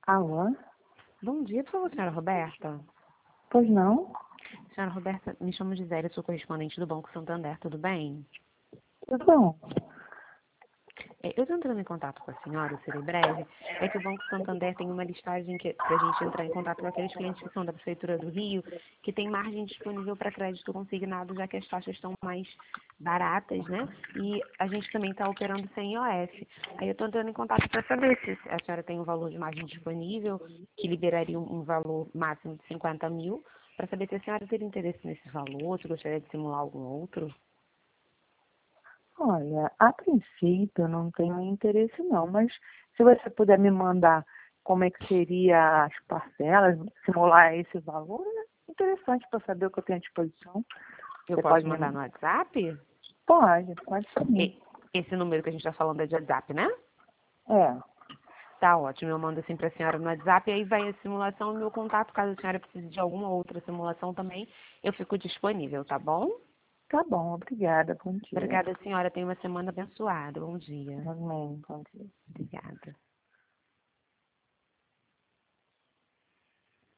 Alô? Bom dia, por favor, senhora Roberta. Pois não? Senhora Roberta, me chamo Gisele, sou correspondente do Banco Santander, tudo bem? Tudo bom. Eu estou entrando em contato com a senhora, serei breve, é que o Banco Santander tem uma listagem para a gente entrar em contato com aqueles clientes que são da Prefeitura do Rio, que tem margem disponível para crédito consignado, já que as taxas estão mais baratas, né? E a gente também está operando sem IOF. Aí eu estou entrando em contato para saber se a senhora tem um valor de margem disponível, que liberaria um valor máximo de 50 mil, para saber se a senhora teria interesse nesse valor, se gostaria de simular algum outro. Olha, a princípio eu não tenho interesse não, mas se você puder me mandar como é que seria as parcelas, simular esse valor, é interessante para saber o que eu tenho à disposição. Eu Você posso pode me... mandar no WhatsApp? Pode sim. Esse número que a gente está falando é de WhatsApp, né? É, Tá ótimo, eu mando assim para a senhora no WhatsApp, e aí vai a simulação e meu contato, caso a senhora precise de alguma outra simulação também, eu fico disponível, tá bom? tá bom, obrigada, bom dia. Obrigada, senhora, tenha uma semana abençoada, bom dia. Amém, bom dia. Obrigada.